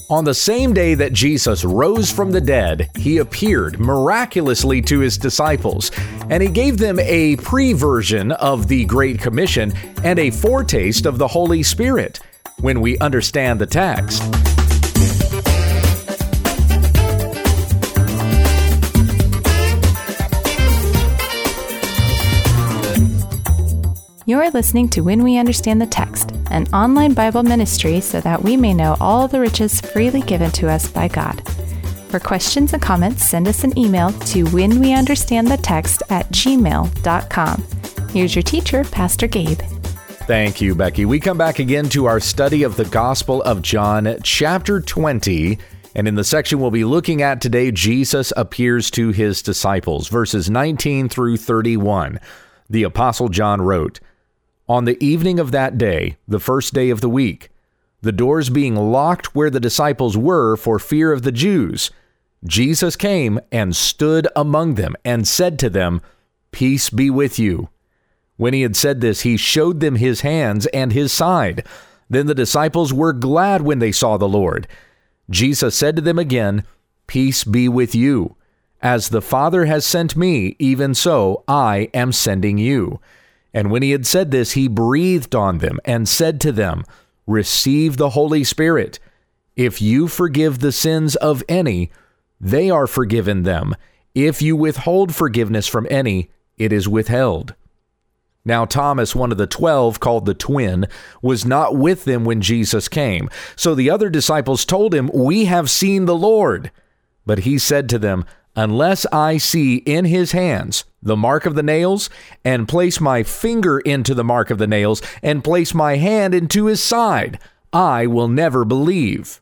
On the same day that Jesus rose from the dead, he appeared miraculously to his disciples, and he gave them a pre-version of the Great Commission and a foretaste of the Holy Spirit when we understand the text. You're listening to When We Understand the Text, an online Bible ministry so that we may know all the riches freely given to us by God. For questions and comments, send us an email to whenweunderstandthetext@gmail.com. Here's your teacher, Pastor Gabe. Thank you, Becky. We come back again to our study of the Gospel of John, chapter 20. And in the section we'll be looking at today, Jesus appears to his disciples, verses 19 through 31. The Apostle John wrote, "On the evening of that day, the first day of the week, the doors being locked where the disciples were for fear of the Jews, Jesus came and stood among them and said to them, 'Peace be with you.' When he had said this, he showed them his hands and his side. Then the disciples were glad when they saw the Lord. Jesus said to them again, 'Peace be with you. As the Father has sent me, even so I am sending you.' And when he had said this, he breathed on them and said to them, 'Receive the Holy Spirit. If you forgive the sins of any, they are forgiven them. If you withhold forgiveness from any, it is withheld.' Now Thomas, one of the 12, called the twin, was not with them when Jesus came. So the other disciples told him, 'We have seen the Lord.' But he said to them, 'Unless I see in his hands the mark of the nails, and place my finger into the mark of the nails, and place my hand into his side, I will never believe.'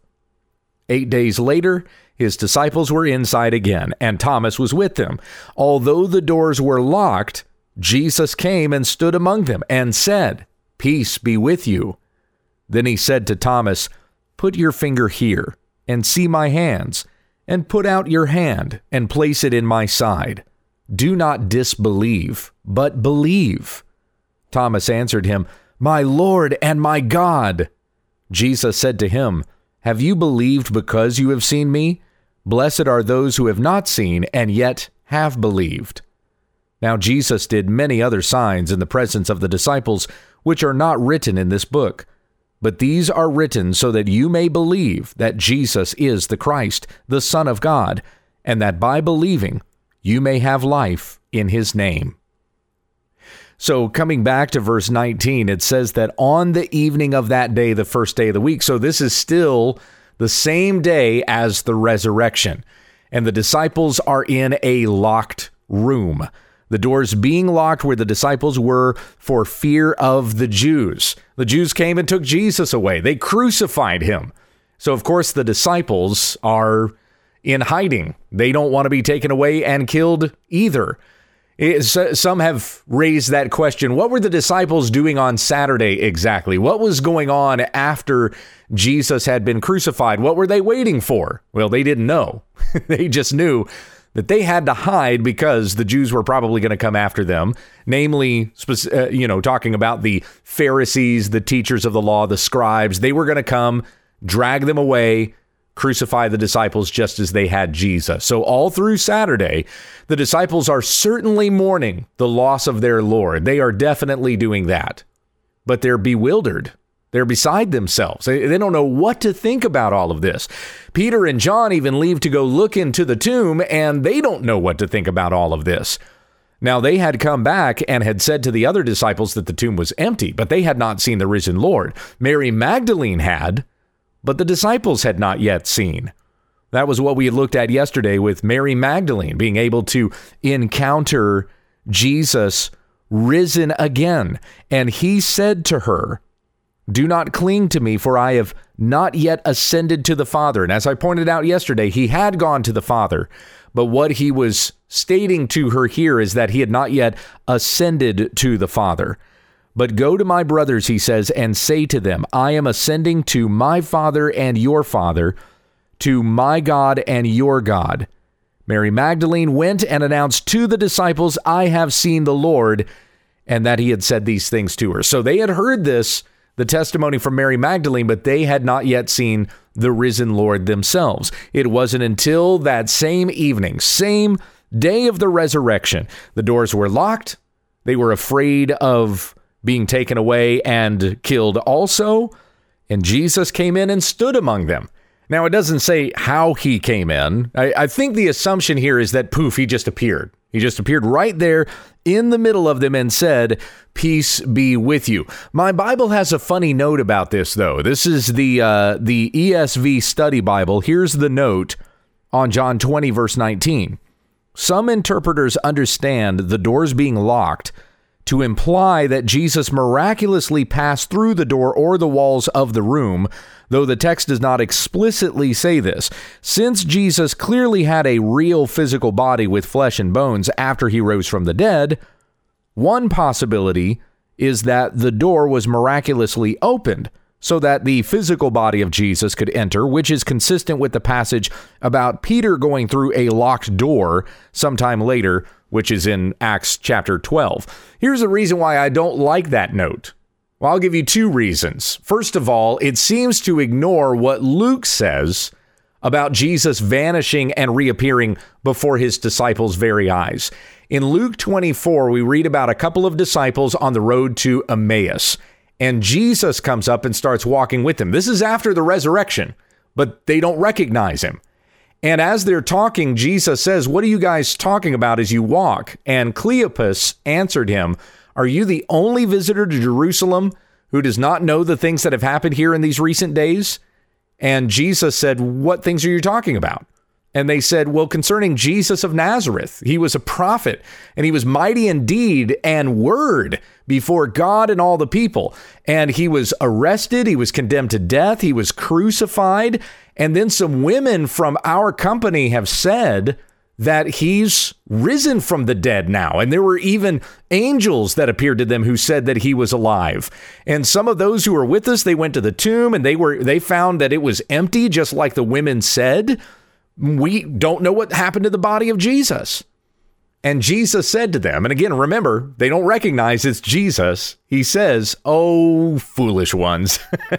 8 days later, his disciples were inside again, and Thomas was with them. Although the doors were locked, Jesus came and stood among them and said, 'Peace be with you.' Then he said to Thomas, 'Put your finger here, and see my hands, and put out your hand and place it in my side. Do not disbelieve, but believe.' Thomas answered him, 'My Lord and my God.' Jesus said to him, 'Have you believed because you have seen me? Blessed are those who have not seen and yet have believed.' Now Jesus did many other signs in the presence of the disciples, which are not written in this book. But these are written so that you may believe that Jesus is the Christ, the Son of God, and that by believing you may have life in his name." So coming back to verse 19, it says that on the evening of that day, the first day of the week, so this is still the same day as the resurrection, and the disciples are in a locked room. The doors being locked where the disciples were for fear of the Jews. The Jews came and took Jesus away. They crucified him. So, of course, the disciples are in hiding. They don't want to be taken away and killed either. Some have raised that question. What were the disciples doing on Saturday exactly? What was going on after Jesus had been crucified? What were they waiting for? Well, they didn't know. They just knew that they had to hide because the Jews were probably going to come after them, namely, talking about the Pharisees, the teachers of the law, the scribes. They were going to come, drag them away, crucify the disciples just as they had Jesus. So all through Saturday, the disciples are certainly mourning the loss of their Lord. They are definitely doing that, but they're bewildered. They're beside themselves. They don't know what to think about all of this. Peter and John even leave to go look into the tomb, and they don't know what to think about all of this. Now, they had come back and had said to the other disciples that the tomb was empty, but they had not seen the risen Lord. Mary Magdalene had, but the disciples had not yet seen. That was what we had looked at yesterday with Mary Magdalene being able to encounter Jesus risen again. And he said to her, "Do not cling to me, for I have not yet ascended to the Father." And as I pointed out yesterday, he had gone to the Father. But what he was stating to her here is that he had not yet ascended to the Father. "But go to my brothers," he says, "and say to them, I am ascending to my Father and your Father, to my God and your God." Mary Magdalene went and announced to the disciples, "I have seen the Lord," and that he had said these things to her. So they had heard this, the testimony from Mary Magdalene, but they had not yet seen the risen Lord themselves. It wasn't until that same evening, same day of the resurrection, the doors were locked. They were afraid of being taken away and killed also. And Jesus came in and stood among them. Now, it doesn't say how he came in. I think the assumption here is that poof, he just appeared. He just appeared right there in the middle of them and said, "Peace be with you." My Bible has a funny note about this, though. This is the ESV Study Bible. Here's the note on John 20, verse 19. Some interpreters understand the doors being locked to imply that Jesus miraculously passed through the door or the walls of the room, though the text does not explicitly say this. Since Jesus clearly had a real physical body with flesh and bones after he rose from the dead, one possibility is that the door was miraculously opened so that the physical body of Jesus could enter, which is consistent with the passage about Peter going through a locked door sometime later, which is in Acts chapter 12. Here's the reason why I don't like that note. Well, I'll give you two reasons. First of all, it seems to ignore what Luke says about Jesus vanishing and reappearing before his disciples' very eyes. In Luke 24, we read about a couple of disciples on the road to Emmaus, and Jesus comes up and starts walking with them. This is after the resurrection, but they don't recognize him. And as they're talking, Jesus says, "What are you guys talking about as you walk?" And Cleopas answered him, "Are you the only visitor to Jerusalem who does not know the things that have happened here in these recent days?" And Jesus said, "What things are you talking about?" And they said, "Well, concerning Jesus of Nazareth, he was a prophet, and he was mighty in deed and word before God and all the people. And he was arrested, he was condemned to death, he was crucified. And then some women from our company have said that he's risen from the dead now. And there were even angels that appeared to them who said that he was alive. And some of those who were with us, they went to the tomb and they found that it was empty, just like the women said. We don't know what happened to the body of Jesus." And Jesus said to them, and again, remember, they don't recognize it's Jesus. He says, "Oh, foolish ones,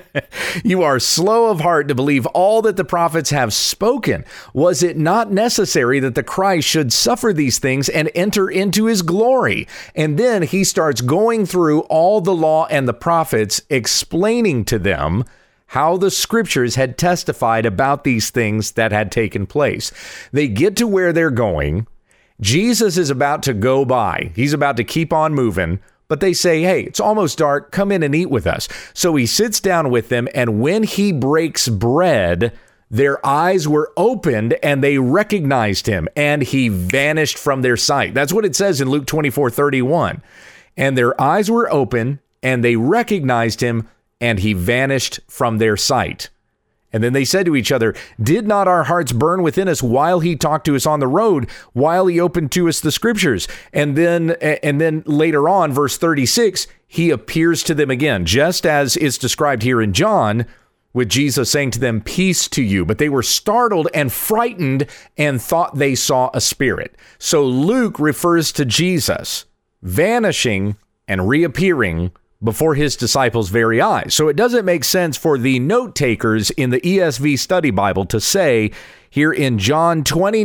you are slow of heart to believe all that the prophets have spoken. Was it not necessary that the Christ should suffer these things and enter into his glory?" And then he starts going through all the law and the prophets, explaining to them how the scriptures had testified about these things that had taken place. They get to where they're going. Jesus is about to go by. He's about to keep on moving, but they say, "Hey, it's almost dark. Come in and eat with us." So he sits down with them, and when he breaks bread, their eyes were opened and they recognized him, and he vanished from their sight. That's what it says in Luke 24:31. And their eyes were open and they recognized him, and he vanished from their sight. And then they said to each other, "Did not our hearts burn within us while he talked to us on the road, while he opened to us the scriptures?" And then later on, verse 36, he appears to them again, just as is described here in John, with Jesus saying to them, "Peace to you." But they were startled and frightened and thought they saw a spirit. So Luke refers to Jesus vanishing and reappearing before his disciples' very eyes. So it doesn't make sense for the note takers in the ESV Study Bible to say here in John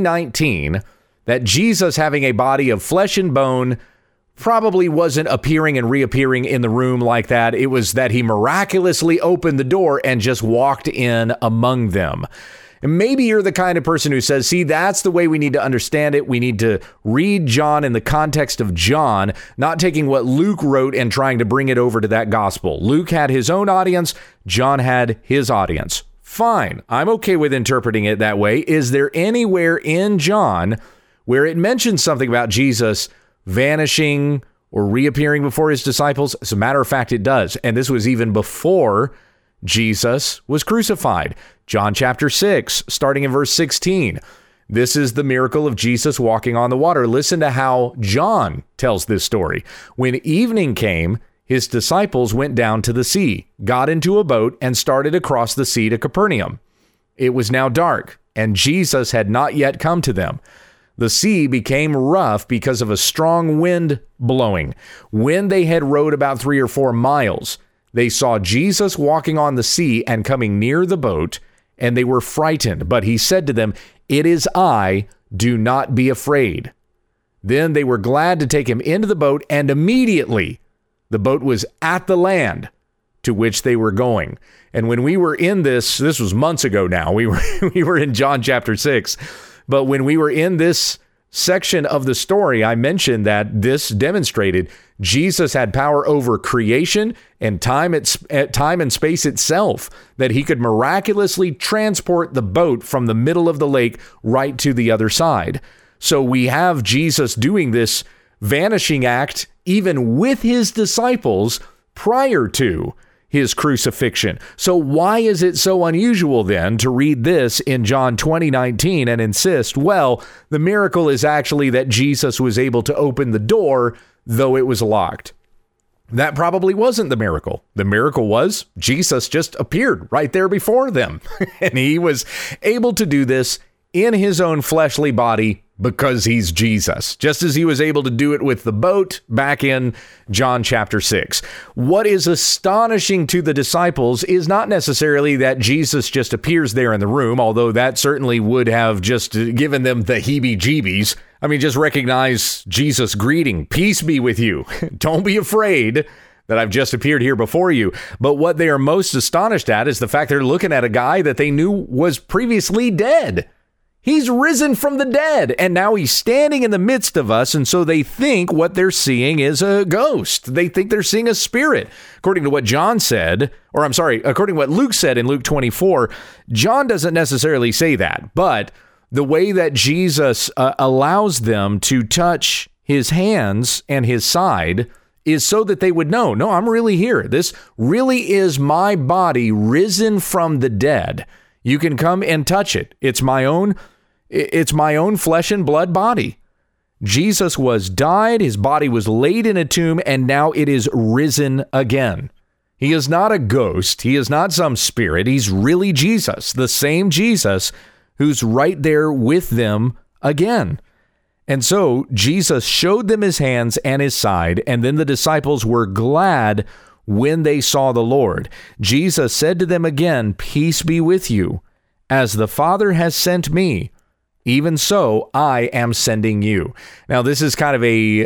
20:19 that Jesus, having a body of flesh and bone, probably wasn't appearing and reappearing in the room like that. It was that he miraculously opened the door and just walked in among them. And maybe you're the kind of person who says, "See, that's the way we need to understand it. We need to read John in the context of John, not taking what Luke wrote and trying to bring it over to that gospel." Luke had his own audience. John had his audience. Fine. I'm okay with interpreting it that way. Is there anywhere in John where it mentions something about Jesus vanishing or reappearing before his disciples? As a matter of fact, it does. And this was even before Jesus was crucified. John chapter 6, starting in verse 16. This is the miracle of Jesus walking on the water. Listen to how John tells this story. "When evening came, his disciples went down to the sea, got into a boat, and started across the sea to Capernaum. It was now dark, and Jesus had not yet come to them. The sea became rough because of a strong wind blowing. When they had rowed about 3 or 4 miles, they saw Jesus walking on the sea and coming near the boat, and they were frightened. But he said to them, "It is I, do not be afraid." Then they were glad to take him into the boat, and immediately the boat was at the land to which they were going. And when we were in this was months ago now, we were in John chapter 6, but when we were in this section of the story, I mentioned that this demonstrated Jesus had power over creation and time and space itself, that he could miraculously transport the boat from the middle of the lake right to the other side. So we have Jesus doing this vanishing act even with his disciples prior to his crucifixion. So why is it so unusual then to read this in John 20:19 and insist, well, the miracle is actually that Jesus was able to open the door, though it was locked? That probably wasn't the miracle. The miracle was Jesus just appeared right there before them. And he was able to do this in his own fleshly body because he's Jesus, just as he was able to do it with the boat back in John chapter 6. What is astonishing to the disciples is not necessarily that Jesus just appears there in the room, although that certainly would have just given them the heebie-jeebies. I mean, just recognize Jesus' greeting. Peace be with you. Don't be afraid that I've just appeared here before you. But what they are most astonished at is the fact they're looking at a guy that they knew was previously dead. He's risen from the dead, and now he's standing in the midst of us, and so they think what they're seeing is a ghost. They think they're seeing a spirit. According to what according to what Luke said in Luke 24, John doesn't necessarily say that, but the way that Jesus allows them to touch his hands and his side is so that they would know, no, I'm really here. This really is my body risen from the dead. You can come and touch it. It's my own flesh and blood body. Jesus was died, his body was laid in a tomb, and now it is risen again. He is not a ghost. He is not some spirit. He's really Jesus, the same Jesus who's right there with them again. And so Jesus showed them his hands and his side, and then the disciples were glad when they saw the Lord. Jesus said to them again, "Peace be with you. As the Father has sent me, even so I am sending you." Now, this is kind of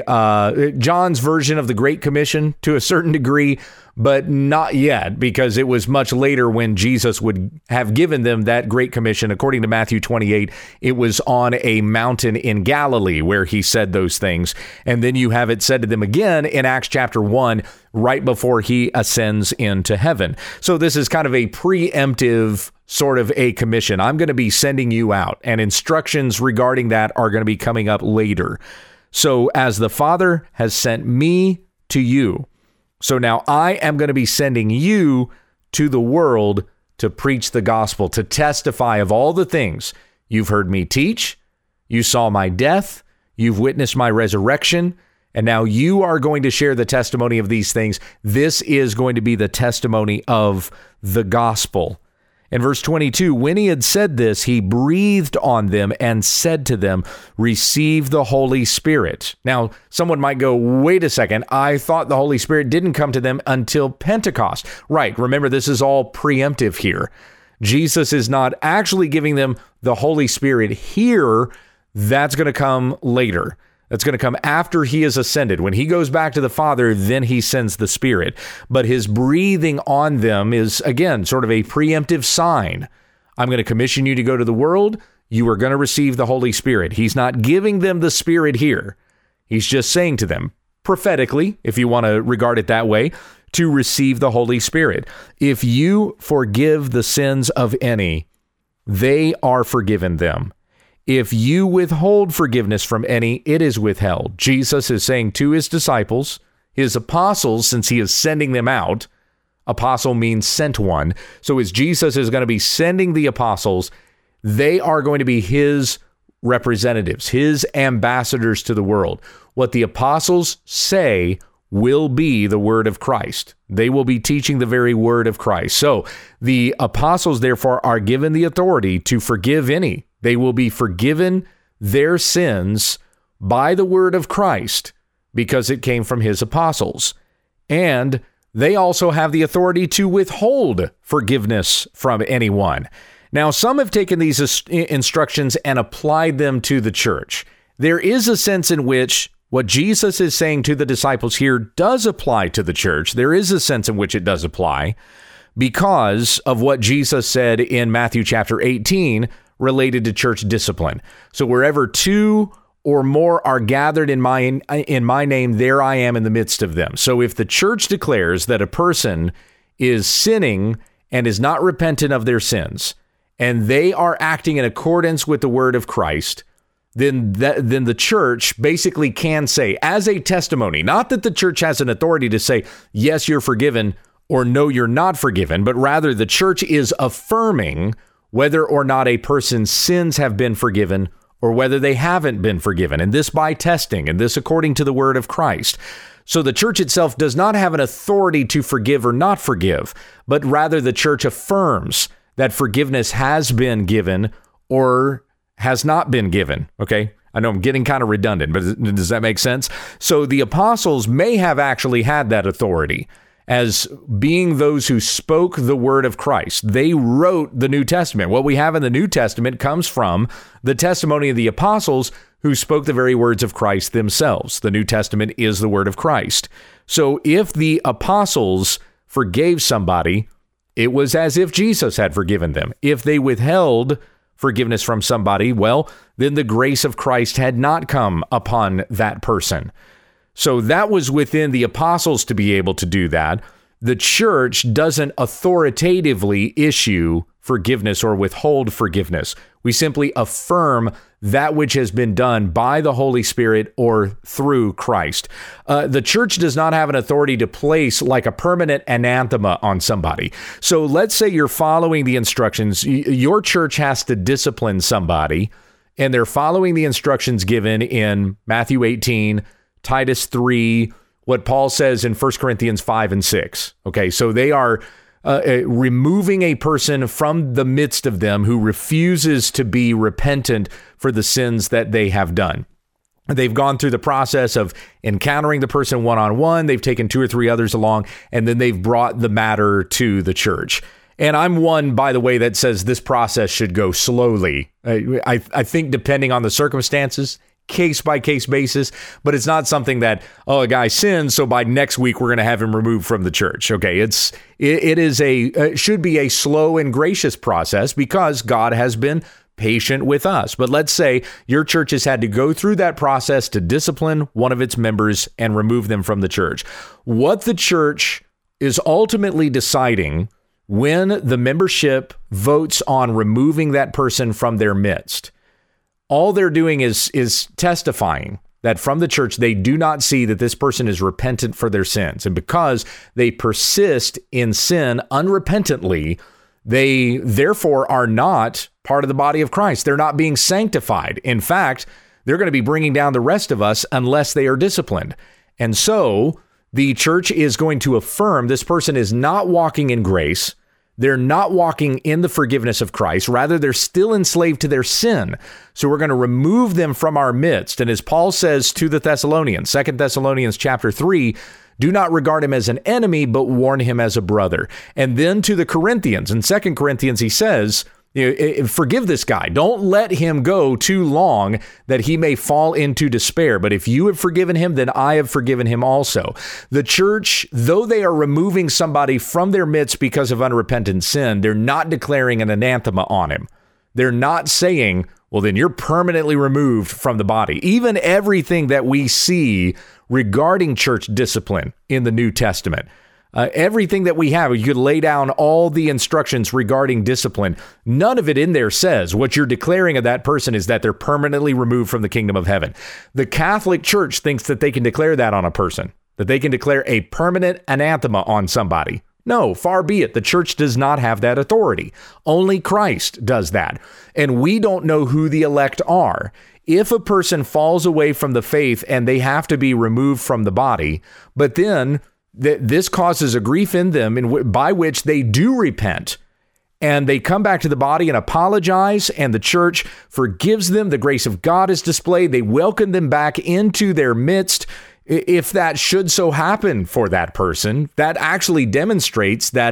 a John's version of the Great Commission to a certain degree, but not yet, because it was much later when Jesus would have given them that Great Commission. According to Matthew 28, it was on a mountain in Galilee where he said those things. And then you have it said to them again in Acts chapter 1, right before he ascends into heaven. So this is kind of a preemptive sort of a commission. I'm going to be sending you out, and instructions regarding that are going to be coming up later. So as the Father has sent me to you, so now I am going to be sending you to the world to preach the gospel, to testify of all the things you've heard me teach. You saw my death. You've witnessed my resurrection. And now you are going to share the testimony of these things. This is going to be the testimony of the gospel. In verse 22, when he had said this, he breathed on them and said to them, "Receive the Holy Spirit." Now, someone might go, wait a second, I thought the Holy Spirit didn't come to them until Pentecost. Right, remember, this is all preemptive here. Jesus is not actually giving them the Holy Spirit here. That's going to come later. That's going to come after he has ascended. When he goes back to the Father, then he sends the Spirit. But his breathing on them is, again, sort of a preemptive sign. I'm going to commission you to go to the world. You are going to receive the Holy Spirit. He's not giving them the Spirit here. He's just saying to them, prophetically, if you want to regard it that way, to receive the Holy Spirit. If you forgive the sins of any, they are forgiven them. If you withhold forgiveness from any, it is withheld. Jesus is saying to his disciples, his apostles, since he is sending them out. Apostle means sent one. So as Jesus is going to be sending the apostles, they are going to be his representatives, his ambassadors to the world. What the apostles say will be the word of Christ. They will be teaching the very word of Christ. So the apostles, therefore, are given the authority to forgive any. They will be forgiven their sins by the word of Christ because it came from his apostles. And they also have the authority to withhold forgiveness from anyone. Now, some have taken these instructions and applied them to the church. There is a sense in which what Jesus is saying to the disciples here does apply to the church. There is a sense in which it does apply because of what Jesus said in Matthew chapter 18 related to church discipline. So wherever two or more are gathered in my name, there I am in the midst of them. So if the church declares that a person is sinning and is not repentant of their sins, and they are acting in accordance with the word of Christ, then the church basically can say, as a testimony, not that the church has an authority to say, yes, you're forgiven, or no, you're not forgiven, but rather the church is affirming whether or not a person's sins have been forgiven or whether they haven't been forgiven, and this by testing, and this according to the word of Christ. So the church itself does not have an authority to forgive or not forgive, but rather the church affirms that forgiveness has been given or has not been given. Okay, I know I'm getting kind of redundant, but does that make sense? So the apostles may have actually had that authority as being those who spoke the word of Christ. They wrote the New Testament. What we have in the New Testament comes from the testimony of the apostles who spoke the very words of Christ themselves. The New Testament is the word of Christ. So if the apostles forgave somebody, it was as if Jesus had forgiven them. If they withheld forgiveness from somebody, well, then the grace of Christ had not come upon that person. So that was within the apostles to be able to do that. The church doesn't authoritatively issue forgiveness or withhold forgiveness. We simply affirm that which has been done by the Holy Spirit or through Christ. The church does not have an authority to place like a permanent anathema on somebody. So let's say you're following the instructions. Your church has to discipline somebody, and they're following the instructions given in Matthew 18, Titus 3, what Paul says in 1 Corinthians 5 and 6. Okay, so they are removing a person from the midst of them who refuses to be repentant for the sins that they have done. They've gone through the process of encountering the person one-on-one. They've taken 2 or 3 others along, and then they've brought the matter to the church. And I'm one, by the way, that says this process should go slowly. I think depending on the circumstances, case-by-case basis, but it's not something that, oh, a guy sins, so by next week we're going to have him removed from the church. Okay, it should be a slow and gracious process because God has been patient with us. But let's say your church has had to go through that process to discipline one of its members and remove them from the church. What the church is ultimately deciding when the membership votes on removing that person from their midst, all they're doing is testifying that from the church, they do not see that this person is repentant for their sins. And because they persist in sin unrepentantly, they therefore are not part of the body of Christ. They're not being sanctified. In fact, they're going to be bringing down the rest of us unless they are disciplined. And so the church is going to affirm this person is not walking in grace. They're not walking in the forgiveness of Christ. Rather, they're still enslaved to their sin. So we're going to remove them from our midst. And as Paul says to the Thessalonians, 2 Thessalonians chapter 3, do not regard him as an enemy, but warn him as a brother. And then to the Corinthians, in 2 Corinthians, he says, forgive this guy. Don't let him go too long that he may fall into despair. But if you have forgiven him, then I have forgiven him also. The church, though they are removing somebody from their midst because of unrepentant sin, they're not declaring an anathema on him. They're not saying, well, then you're permanently removed from the body. Even everything that we see regarding church discipline in the New Testament, everything that we have, you could lay down all the instructions regarding discipline. None of it in there says what you're declaring of that person is that they're permanently removed from the kingdom of heaven. The Catholic Church thinks that they can declare that on a person, that they can declare a permanent anathema on somebody. No, far be it. The church does not have that authority. Only Christ does that. And we don't know who the elect are. If a person falls away from the faith and they have to be removed from the body, but then this causes a grief in them by which they do repent and they come back to the body and apologize, and the church forgives them. The grace of God is displayed. They welcome them back into their midst. If that should so happen for that person, that actually demonstrates that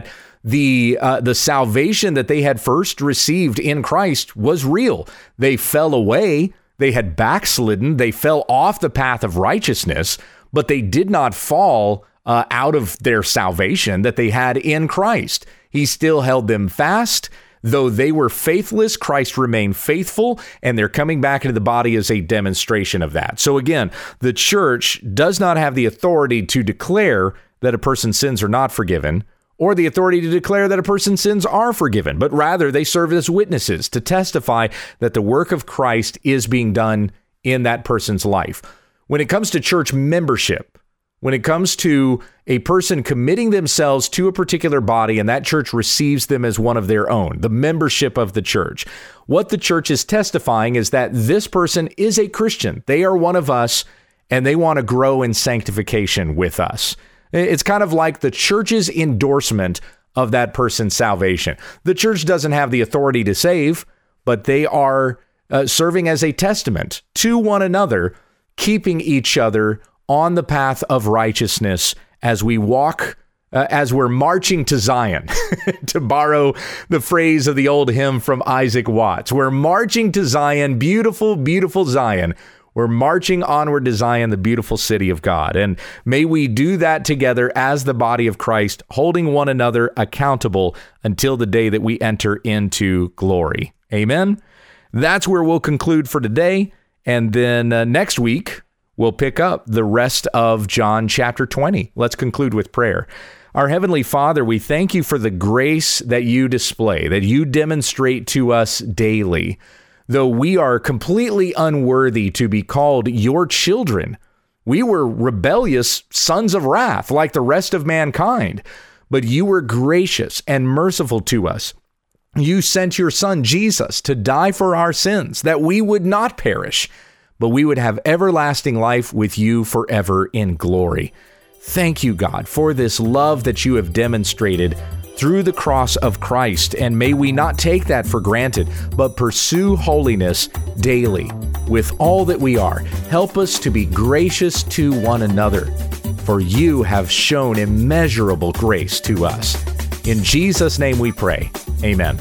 The salvation that they had first received in Christ was real. They fell away. They had backslidden. They fell off the path of righteousness, but they did not fall out of their salvation that they had in Christ. He still held them fast. Though they were faithless, Christ remained faithful, and their coming back into the body is a demonstration of that. So again, the church does not have the authority to declare that a person's sins are not forgiven, or the authority to declare that a person's sins are forgiven, but rather they serve as witnesses to testify that the work of Christ is being done in that person's life. When it comes to church membership, when it comes to a person committing themselves to a particular body and that church receives them as one of their own, the membership of the church, what the church is testifying is that this person is a Christian. They are one of us and they want to grow in sanctification with us. It's kind of like the church's endorsement of that person's salvation. The church doesn't have the authority to save, but they are serving as a testament to one another, keeping each other on the path of righteousness as we walk, as we're marching to Zion, to borrow the phrase of the old hymn from Isaac Watts. We're marching to Zion, beautiful, beautiful Zion. We're marching onward to Zion, the beautiful city of God. And may we do that together as the body of Christ, holding one another accountable until the day that we enter into glory. Amen. That's where we'll conclude for today. And then next week, we'll pick up the rest of John chapter 20. Let's conclude with prayer. Our Heavenly Father, we thank you for the grace that you display, that you demonstrate to us daily. Though we are completely unworthy to be called your children, we were rebellious sons of wrath like the rest of mankind, but you were gracious and merciful to us. You sent your Son, Jesus, to die for our sins, that we would not perish, but we would have everlasting life with you forever in glory. Thank you, God, for this love that you have demonstrated through the cross of Christ, and may we not take that for granted, but pursue holiness daily with all that we are. Help us to be gracious to one another, for you have shown immeasurable grace to us. In Jesus' name we pray. Amen.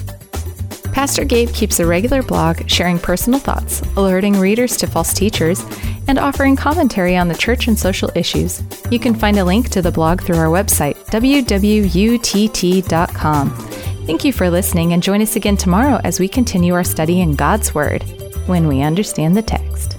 Pastor Gabe keeps a regular blog sharing personal thoughts, alerting readers to false teachers, and offering commentary on the church and social issues. You can find a link to the blog through our website, www.utt.com. Thank you for listening, and join us again tomorrow as we continue our study in God's Word, when we understand the text.